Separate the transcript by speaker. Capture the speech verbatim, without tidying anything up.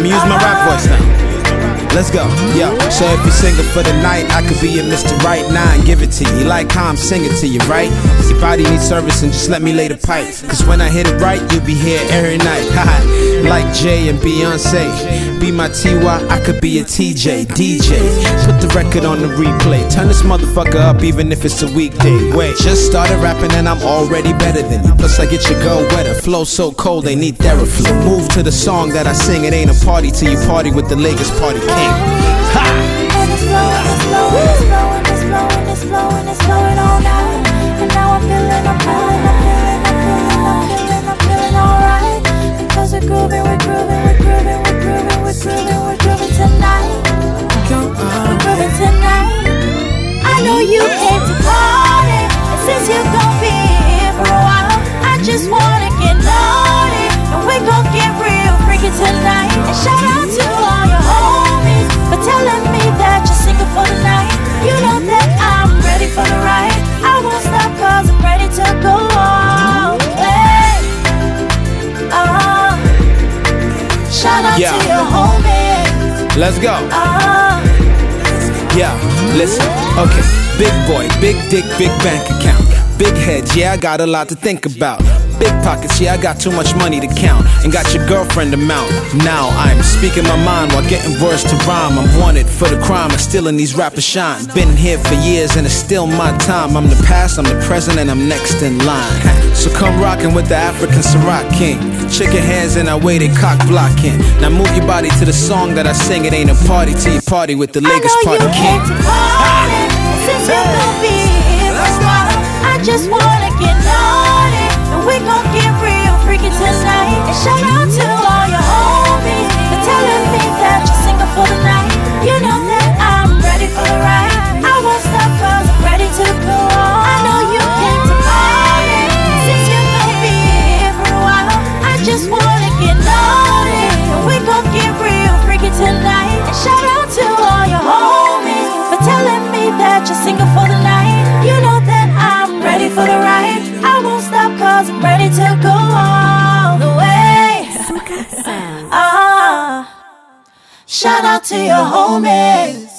Speaker 1: me use my rap voice now. Let's go, yo. So if you're singing for the night, I could be your Mister Right now and give it to you. You like how I'm singing to you, right? If your body needs service, and just let me lay the pipe. Cause when I hit it right, you'll be here every night. Like Jay and Beyonce. Be my T Y, I could be a T J, D J. Put the record on the replay. Turn this motherfucker up even if it's a weekday. Wait, just started rapping and I'm already better than you. Plus I get your girl wetter. Flow so cold, they need therapy. Move to the song that I sing. It ain't a party till you party with the Lakers party king. Ha!
Speaker 2: And it's flowing, it's flowing, it's flowing, it's flowing, it's flowing, it's flowing all night. And now I'm feeling, I'm feeling, I'm feeling, I'm feeling, I'm feeling, I'm feeling alright. Because we're grooving, we're grooving, we're grooving, we're grooving, we're grooving, we're grooving tonight. We're grooving tonight. I know you came to party, and since you're gonna be here for a while, I just wanna get naughty, and we gon' get real freaky tonight. And shout out to all your homies for telling me that you're single for the night. You know that I'm ready for the ride. I won't stop cause I'm ready to go all the way. Uh, shout out
Speaker 1: yeah.
Speaker 2: to your homies.
Speaker 1: Let's go.
Speaker 2: Uh,
Speaker 1: Yeah, listen, okay. Big boy, big dick, big bank account. Big head, yeah, I got a lot to think about. Big pockets, yeah, I got too much money to count. And got your girlfriend to mount. Now I'm speaking my mind while getting words to rhyme. I'm wanted for the crime and stealing these rappers shine. Been here for years and it's still my time. I'm the past, I'm the present, and I'm next in line. So come rockin' with the African Ciroc King. Chicken hands in our way, they cock blocking. Now move your body to the song that I sing. It ain't a party till you party with the Lakers party king.
Speaker 2: Party, since you're gonna be here for a while, I just wanna get naughty, and we gon' get real freaky tonight. And shout out to all your homies for telling me that you're single for the night. You know that I'm ready for the ride. I won't stop cause I'm ready to go on. I know you came to party, since you're gonna be here for a while, I just wanna get naughty, and we gon' get real freaky tonight. And shout out to all your homies for telling me that you're single for the night. You know that I'm ready for the ride. I won't stop cause I'm ready to go all the way. Ah, shout out to your homies.